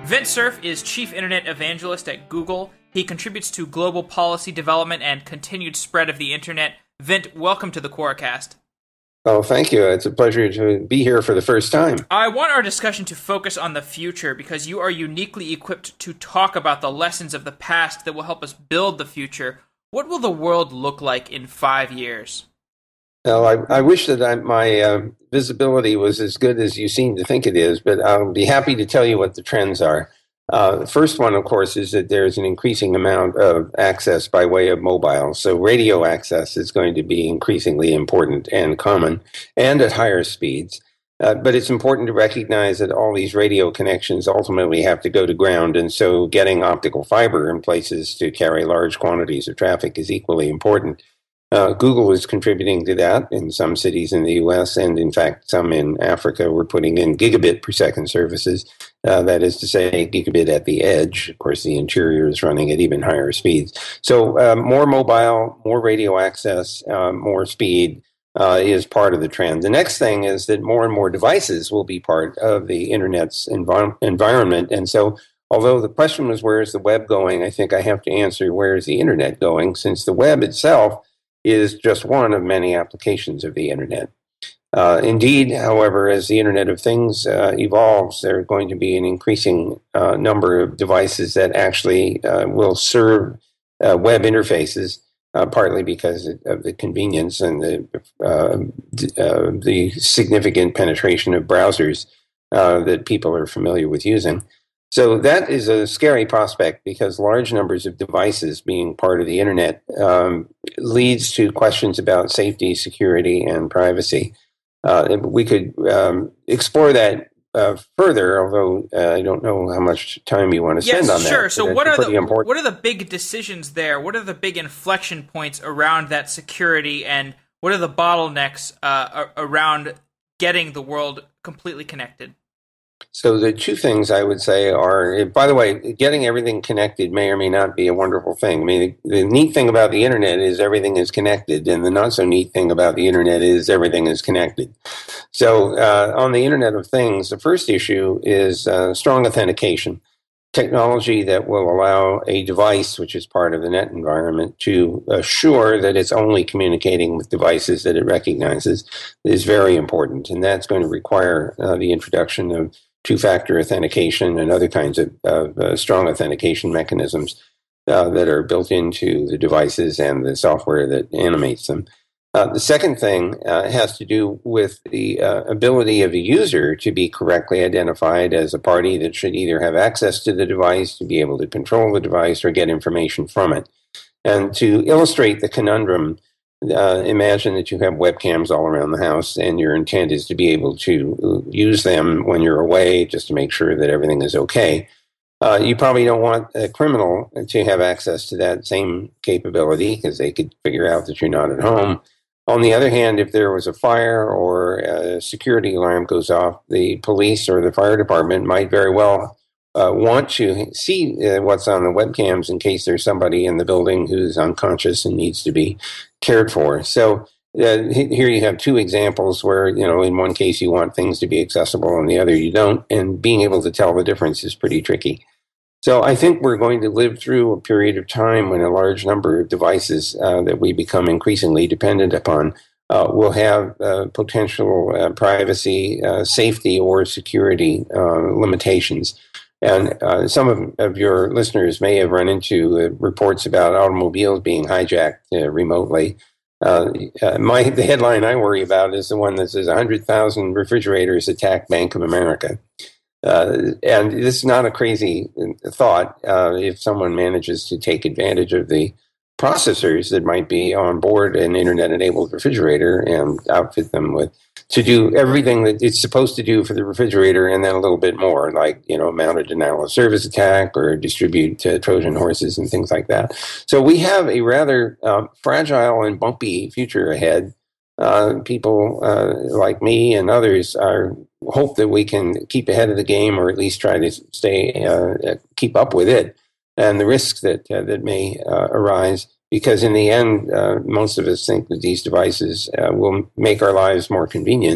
Vint Cerf is Chief Internet Evangelist at Google. He contributes to global policy development and continued spread of the Internet. Vint, welcome to the Quoracast. Oh, thank you. It's a pleasure to be here for the first time. I want our discussion to focus on the future because you are uniquely equipped to talk about the lessons of the past that will help us build the future. What will the world look like in 5 years? Well, I wish that my visibility was as good as you seem to think it is, but I'll be happy to tell you what the trends are. The first one, of course, is that there's an increasing amount of access by way of mobile. So radio access is going to be increasingly important and common and at higher speeds. But it's important to recognize that all these radio connections ultimately have to go to ground. And so getting optical fiber in places to carry large quantities of traffic is equally important. Google is contributing to that in some cities in the U.S. and, in fact, some in Africa. We're putting in gigabit per second services. That is to say, gigabit at the edge. Of course, the interior is running at even higher speeds. So more mobile, more radio access, more speed is part of the trend. The next thing is that more and more devices will be part of the Internet's environment. And so although the question was, where is the web going? I think I have to answer, where is the Internet going? Since the web itself is just one of many applications of the Internet. Indeed, however, as the Internet of Things evolves, there are going to be an increasing number of devices that actually will serve web interfaces, partly because of the convenience and the significant penetration of browsers that people are familiar with using. So that is a scary prospect because large numbers of devices being part of the Internet leads to questions about safety, security, and privacy. We could explore that further, although I don't know how much time you want to spend on that. Yes, sure. So what are the big decisions there? What are the big inflection points around that security, and what are the bottlenecks around getting the world completely connected? So the two things I would say are, by the way, getting everything connected may or may not be a wonderful thing. I mean, the neat thing about the Internet is everything is connected, and the not so neat thing about the Internet is everything is connected. So on the Internet of Things, the first issue is strong authentication, technology that will allow a device, which is part of the net environment, to assure that it's only communicating with devices that it recognizes is very important. And that's going to require the introduction of two-factor authentication and other kinds of strong authentication mechanisms that are built into the devices and the software that animates them. The second thing has to do with the ability of the user to be correctly identified as a party that should either have access to the device, to be able to control the device, or get information from it. And to illustrate the conundrum, imagine that you have webcams all around the house and your intent is to be able to use them when you're away just to make sure that everything is okay. You probably don't want a criminal to have access to that same capability because they could figure out that you're not at home. On the other hand, if there was a fire or a security alarm goes off, the police or the fire department might very well want to see what's on the webcams in case there's somebody in the building who's unconscious and needs to be cared for. So here you have two examples where, in one case you want things to be accessible and the other you don't, and being able to tell the difference is pretty tricky. So I think we're going to live through a period of time when a large number of devices that we become increasingly dependent upon will have potential privacy, safety, or security limitations. And some of your listeners may have run into reports about automobiles being hijacked remotely. The headline I worry about is the one that says 100,000 refrigerators attack Bank of America. And this is not a crazy thought if someone manages to take advantage of the processors that might be on board an internet-enabled refrigerator and outfit them to do everything that it's supposed to do for the refrigerator and then a little bit more, like, mount a denial of service attack or distribute Trojan horses and things like that. So we have a rather fragile and bumpy future ahead. People like me and others hope that we can keep ahead of the game, or at least try to keep up with it and the risks that may arise. Because in the end, most of us think that these devices will make our lives more convenient,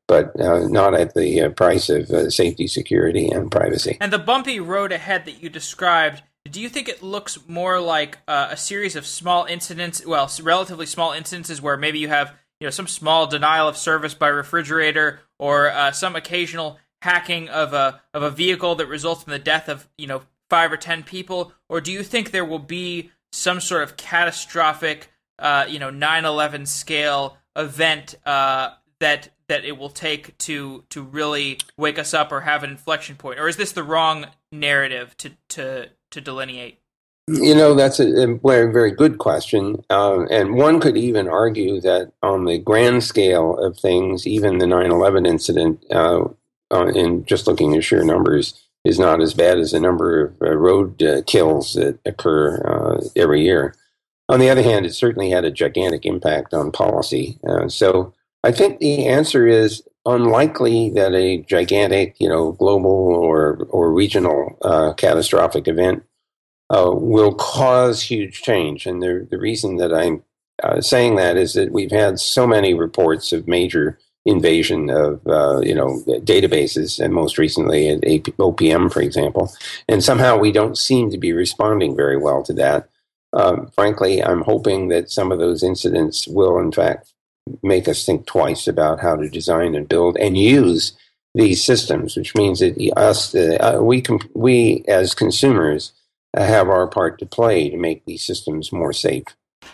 but not at the price of safety, security, and privacy. And the bumpy road ahead that you described, do you think it looks more like a series of small incidents, well, relatively small instances where maybe you have some small denial of service by refrigerator or some occasional hacking of a vehicle that results in the death of 5 or 10 people? Or do you think there will be some sort of catastrophic 9/11 scale event that it will take to really wake us up or have an inflection point? Or is this the wrong narrative to delineate? That's a very, very good question. And one could even argue that on the grand scale of things, even the 9/11 incident, in just looking at sheer numbers, is not as bad as the number of road kills that occur every year. On the other hand, it certainly had a gigantic impact on policy. So I think the answer is unlikely that a gigantic, global or regional catastrophic event will cause huge change. And the reason that I'm saying that is that we've had so many reports of major invasion of databases, and most recently at OPM, for example, and somehow we don't seem to be responding very well to that. Frankly, I'm hoping that some of those incidents will, in fact, make us think twice about how to design and build and use these systems, which means that we as consumers have our part to play to make these systems more safe.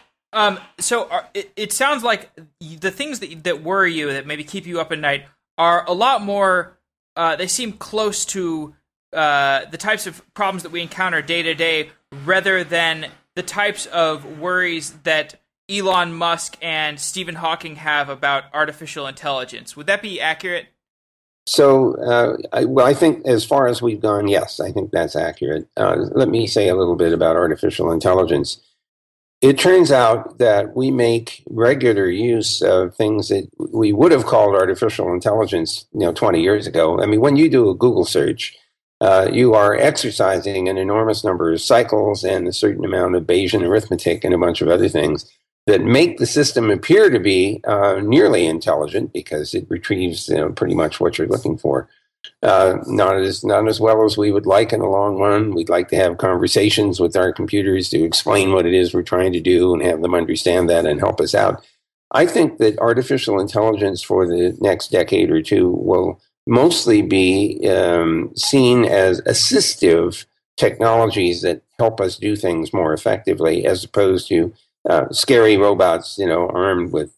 It sounds like the things that worry you, that maybe keep you up at night, are a lot more, they seem close to the types of problems that we encounter day to day, rather than the types of worries that Elon Musk and Stephen Hawking have about artificial intelligence. Would that be accurate? So, I think as far as we've gone, yes, I think that's accurate. Let me say a little bit about artificial intelligence. It turns out that we make regular use of things that we would have called artificial intelligence, 20 years ago. I mean, when you do a Google search, you are exercising an enormous number of cycles and a certain amount of Bayesian arithmetic and a bunch of other things that make the system appear to be nearly intelligent, because it retrieves pretty much what you're looking for. Not as well as we would like in the long run. We'd like to have conversations with our computers to explain what it is we're trying to do and have them understand that and help us out. I think that artificial intelligence for the next decade or two will mostly be seen as assistive technologies that help us do things more effectively, as opposed to scary robots, armed with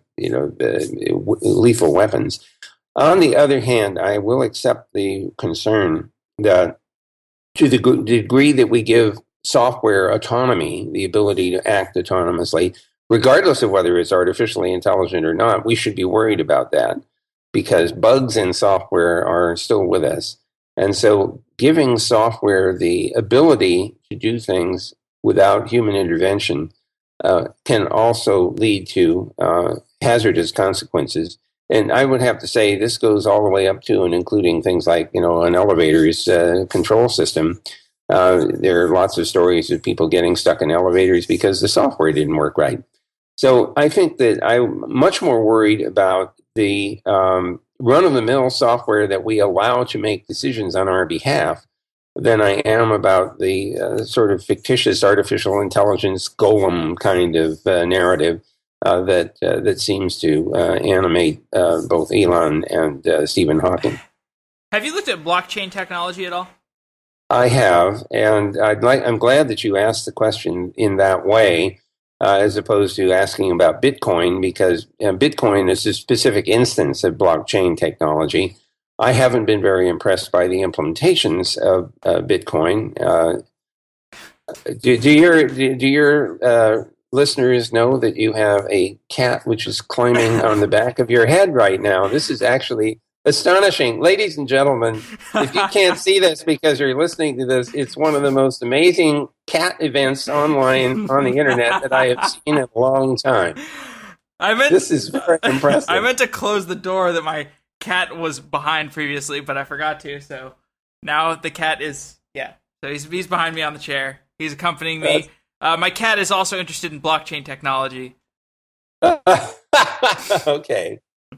lethal weapons. On the other hand, I will accept the concern that to the degree that we give software autonomy, the ability to act autonomously, regardless of whether it's artificially intelligent or not, we should be worried about that, because bugs in software are still with us. And so giving software the ability to do things without human intervention can also lead to hazardous consequences. And I would have to say this goes all the way up to and including things like, an elevator's control system. There are lots of stories of people getting stuck in elevators because the software didn't work right. So I think that I'm much more worried about the run-of-the-mill software that we allow to make decisions on our behalf than I am about the sort of fictitious artificial intelligence golem kind of narrative that seems to animate both Elon and Stephen Hawking. Have you looked at blockchain technology at all? I have, and I'm glad that you asked the question in that way, as opposed to asking about Bitcoin, because Bitcoin is a specific instance of blockchain technology. I haven't been very impressed by the implementations of Bitcoin. Do your listeners know that you have a cat which is climbing on the back of your head right now? This is actually astonishing. Ladies and gentlemen, if you can't see this because you're listening to this, it's one of the most amazing cat events online on the internet that I have seen in a long time. This is very impressive. I meant to close the door that my cat was behind previously, but I forgot to, so now the cat is, so he's behind me on the chair. He's accompanying me. My cat is also interested in blockchain technology. Okay.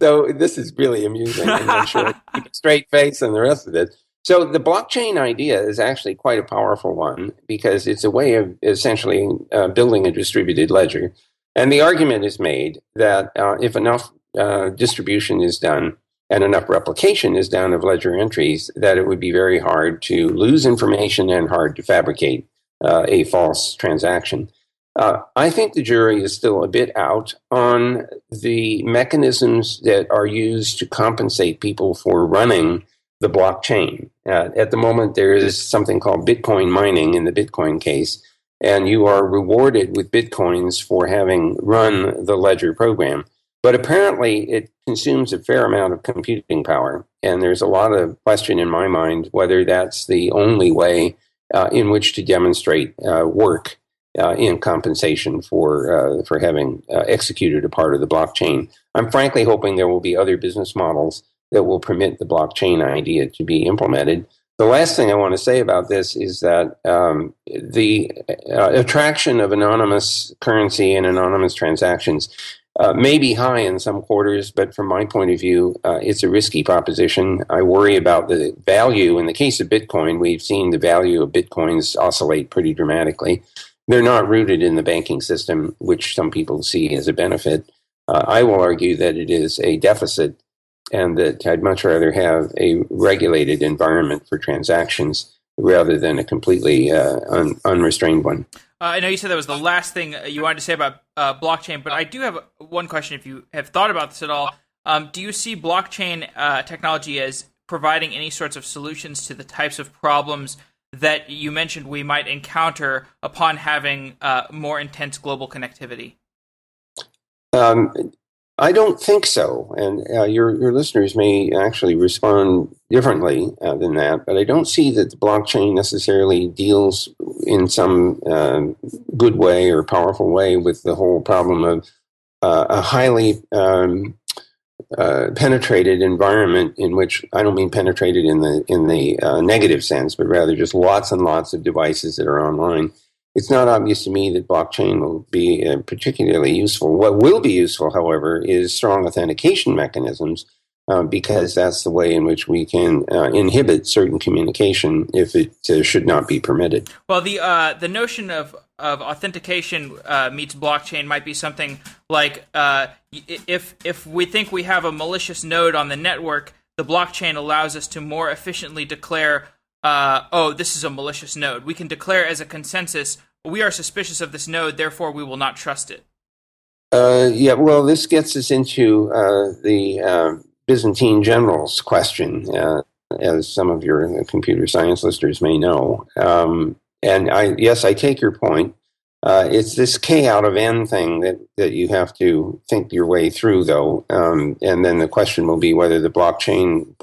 So this is really amusing. And I'm sure keep a straight face and the rest of it. So the blockchain idea is actually quite a powerful one because it's a way of essentially building a distributed ledger. And the argument is made that if enough distribution is done and enough replication is done of ledger entries, that it would be very hard to lose information and hard to fabricate a false transaction. I think the jury is still a bit out on the mechanisms that are used to compensate people for running the blockchain. At the moment, there is something called Bitcoin mining in the Bitcoin case, and you are rewarded with Bitcoins for having run the ledger program. But apparently, it consumes a fair amount of computing power, and there's a lot of question in my mind whether that's the only way in which to demonstrate work in compensation for having executed a part of the blockchain. I'm frankly hoping there will be other business models that will permit the blockchain idea to be implemented. The last thing I want to say about this is that the attraction of anonymous currency and anonymous transactions may be high in some quarters, but from my point of view, it's a risky proposition. I worry about the value. In the case of Bitcoin, we've seen the value of Bitcoins oscillate pretty dramatically. They're not rooted in the banking system, which some people see as a benefit. I will argue that it is a deficit and that I'd much rather have a regulated environment for transactions rather than a completely unrestrained one. I know you said that was the last thing you wanted to say about blockchain, but I do have one question if you have thought about this at all. Do you see blockchain technology as providing any sorts of solutions to the types of problems that you mentioned we might encounter upon having more intense global connectivity? I don't think so, and your listeners may actually respond differently than that, but I don't see that the blockchain necessarily deals in some good way or powerful way with the whole problem of a highly penetrated environment in which, I don't mean penetrated in the negative sense, but rather just lots and lots of devices that are online. It's not obvious to me that blockchain will be particularly useful. What will be useful, however, is strong authentication mechanisms, because that's the way in which we can inhibit certain communication if it should not be permitted. Well, the notion of authentication meets blockchain might be something like if we think we have a malicious node on the network, the blockchain allows us to more efficiently declare this is a malicious node. We can declare as a consensus, we are suspicious of this node, therefore we will not trust it. Well, this gets us into the Byzantine generals question, as some of your computer science listeners may know. And I take your point. It's this K out of N thing that you have to think your way through, though. And then the question will be whether the blockchain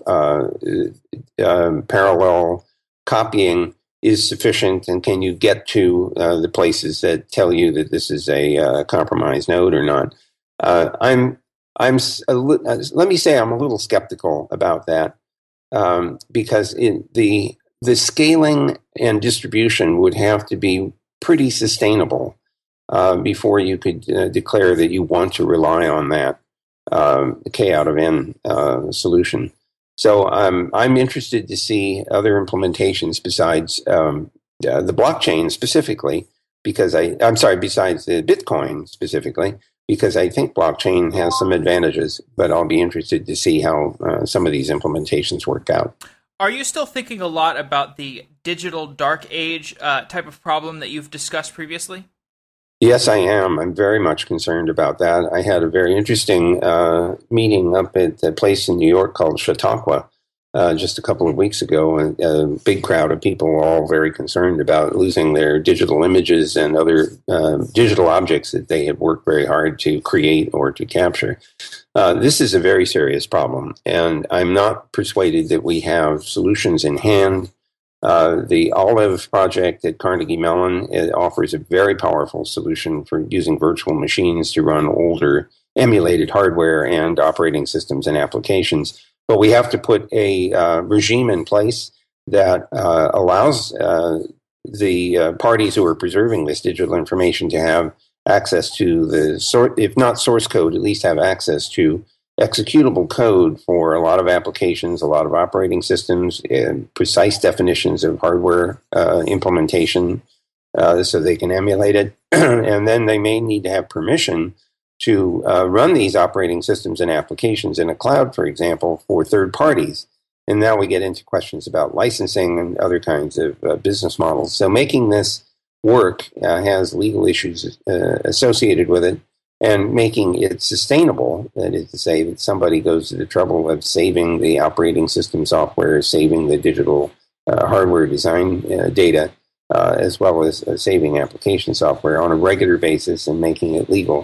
parallel copying is sufficient, and can you get to the places that tell you that this is a compromised node or not? Let me say I'm a little skeptical about that, because the scaling and distribution would have to be pretty sustainable before you could declare that you want to rely on that K out of N solution. So I'm interested to see other implementations besides the blockchain specifically, besides the Bitcoin specifically, because I think blockchain has some advantages, but I'll be interested to see how some of these implementations work out. Are you still thinking a lot about the digital dark age type of problem that you've discussed previously? Yes, I am. I'm very much concerned about that. I had a very interesting meeting up at a place in New York called Chautauqua just a couple of weeks ago. And a big crowd of people were all very concerned about losing their digital images and other digital objects that they had worked very hard to create or to capture. This is a very serious problem, and I'm not persuaded that we have solutions in hand. The Olive project at Carnegie Mellon offers a very powerful solution for using virtual machines to run older emulated hardware and operating systems and applications. But we have to put a regime in place that allows the parties who are preserving this digital information to have access to if not source code, at least have access to executable code for a lot of applications, a lot of operating systems, and precise definitions of hardware implementation so they can emulate it. And then they may need to have permission to run these operating systems and applications in a cloud, for example, for third parties. And now we get into questions about licensing and other kinds of business models. So making this work has legal issues associated with it, and making it sustainable, that is to say that somebody goes to the trouble of saving the operating system software, saving the digital hardware design data, as well as saving application software on a regular basis and making it legal,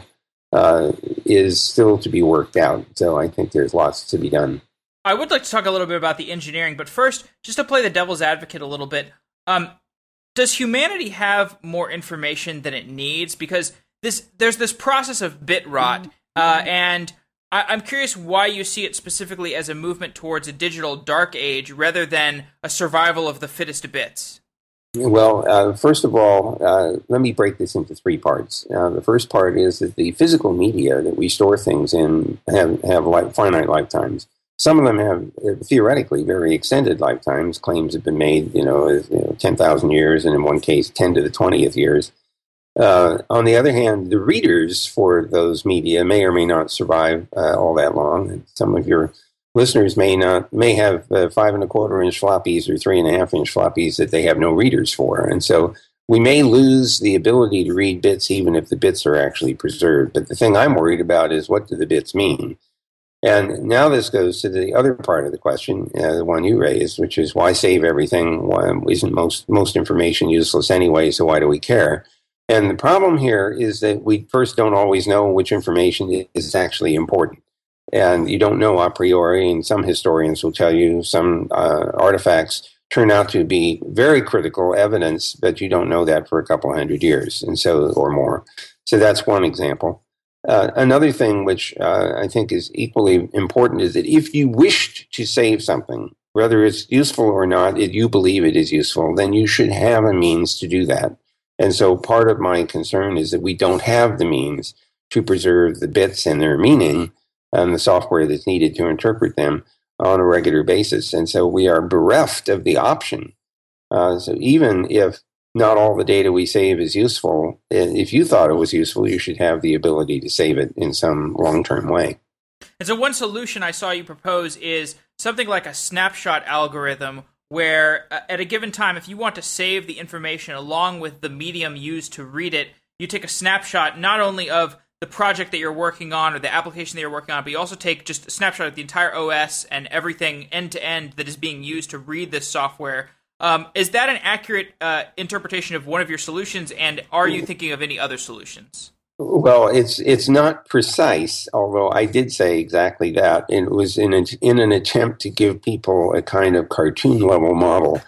is still to be worked out. So I think there's lots to be done. I would like to talk a little bit about the engineering, but first, just to play the devil's advocate a little bit, does humanity have more information than it needs? Because there's this process of bit rot, and I'm curious why you see it specifically as a movement towards a digital dark age rather than a survival of the fittest bits. Well, first of all, let me break this into three parts. The first part is that the physical media that we store things in have finite lifetimes. Some of them have theoretically very extended lifetimes. Claims have been made, 10,000 years, and in one case, 10 to the 20th years. On the other hand, the readers for those media may or may not survive all that long. Some of your listeners may have 5.25-inch floppies or 3.5-inch floppies that they have no readers for, and so we may lose the ability to read bits even if the bits are actually preserved. But the thing I'm worried about is, what do the bits mean? And now this goes to the other part of the question, the one you raised, which is, why save everything? Why isn't most information useless anyway, so why do we care? And the problem here is that we first don't always know which information is actually important. And you don't know a priori, and some historians will tell you some artifacts turn out to be very critical evidence, but you don't know that for a couple hundred years or more. So that's one example. Another thing which I think is equally important is that if you wished to save something, whether it's useful or not, if you believe it is useful, then you should have a means to do that. And so part of my concern is that we don't have the means to preserve the bits and their meaning and the software that's needed to interpret them on a regular basis. And so we are bereft of the option. So even if not all the data we save is useful, if you thought it was useful, you should have the ability to save it in some long-term way. And so one solution I saw you propose is something like a snapshot algorithm, where at a given time, if you want to save the information along with the medium used to read it, you take a snapshot not only of the project that you're working on or the application that you're working on, but you also take just a snapshot of the entire OS and everything end-to-end that is being used to read this software. Is that an accurate interpretation of one of your solutions, and are you thinking of any other solutions? Well, it's not precise, although I did say exactly that. It was in an attempt to give people a kind of cartoon-level model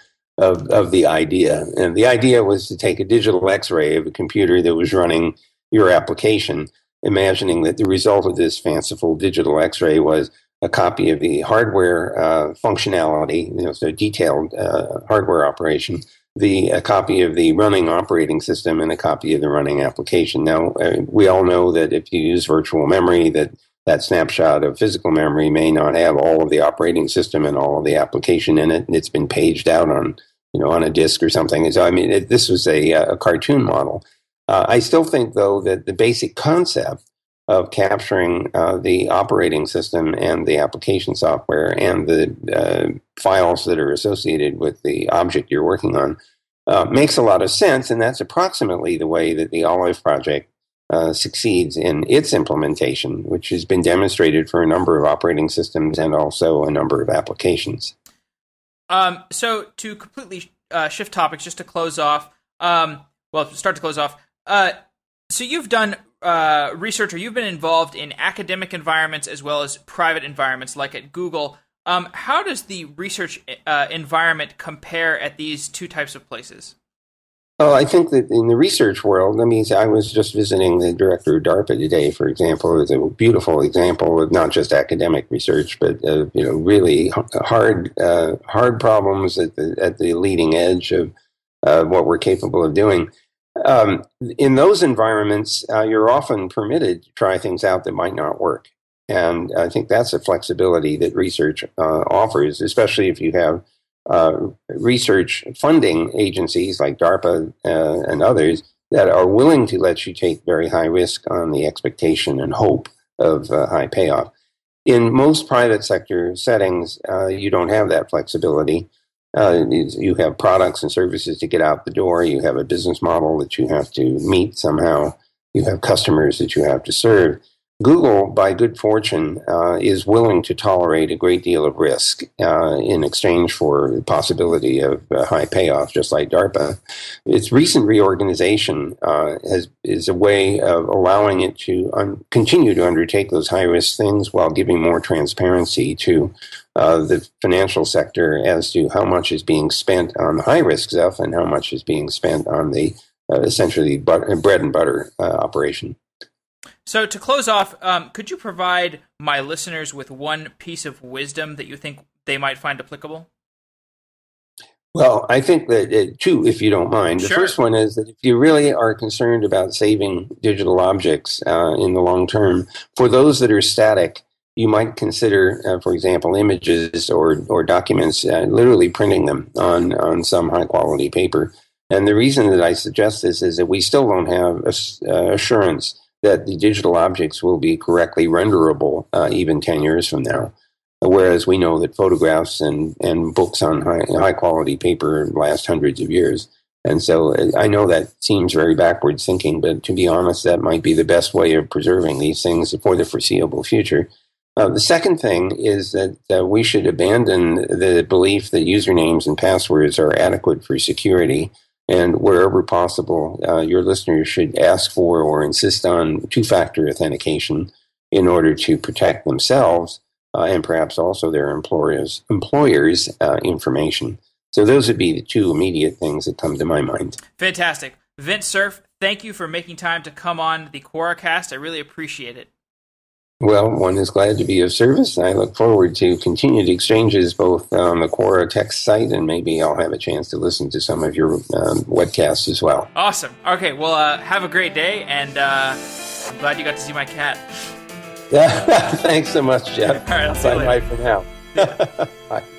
of the idea. And the idea was to take a digital X-ray of a computer that was running your application, imagining that the result of this fanciful digital X-ray was a copy of the hardware functionality, so detailed hardware operation, a copy of the running operating system, and a copy of the running application. Now, we all know that if you use virtual memory, that snapshot of physical memory may not have all of the operating system and all of the application in it, and it's been paged out on a disk or something. And so, this was a cartoon model. I still think, though, that the basic concept of capturing the operating system and the application software and the files that are associated with the object you're working on makes a lot of sense, and that's approximately the way that the Olive project succeeds in its implementation, which has been demonstrated for a number of operating systems and also a number of applications. So to completely shift topics, just to close off, so you've done research, or you've been involved in academic environments as well as private environments, like at Google. How does the research environment compare at these two types of places? Well, I think that in the research world, I was just visiting the director of DARPA today, for example. It's a beautiful example of not just academic research, but really hard problems at the leading edge of what we're capable of doing. In those environments, you're often permitted to try things out that might not work. And I think that's a flexibility that research offers, especially if you have research funding agencies like DARPA and others that are willing to let you take very high risk on the expectation and hope of high payoff. In most private sector settings, you don't have that flexibility. You have products and services to get out the door. You have a business model that you have to meet somehow. You have customers that you have to serve. Google, by good fortune, is willing to tolerate a great deal of risk in exchange for the possibility of high payoff, just like DARPA. Its recent reorganization is a way of allowing it to continue to undertake those high-risk things while giving more transparency to the financial sector as to how much is being spent on the high-risk stuff and how much is being spent on the essentially bread and butter operation. So to close off, could you provide my listeners with one piece of wisdom that you think they might find applicable? Well, I think that two, if you don't mind. The first one is that if you really are concerned about saving digital objects in the long term, for those that are static, you might consider, for example, images or documents, literally printing them on some high-quality paper. And the reason that I suggest this is that we still don't have assurance that the digital objects will be correctly renderable even 10 years from now. Whereas we know that photographs and books on high quality paper last hundreds of years. And so I know that seems very backwards thinking, but to be honest, that might be the best way of preserving these things for the foreseeable future. The second thing is that we should abandon the belief that usernames and passwords are adequate for security. And wherever possible, your listeners should ask for or insist on two-factor authentication in order to protect themselves and perhaps also their employers' information. So those would be the two immediate things that come to my mind. Fantastic. Vint Cerf, thank you for making time to come on the Quoracast. I really appreciate it. Well, one is glad to be of service. I look forward to continued exchanges both on the Quora text site, and maybe I'll have a chance to listen to some of your webcasts as well. Awesome. Okay, well, have a great day, and I'm glad you got to see my cat. Thanks so much, Jeff. All right, I'll see you later. Bye for now. Bye.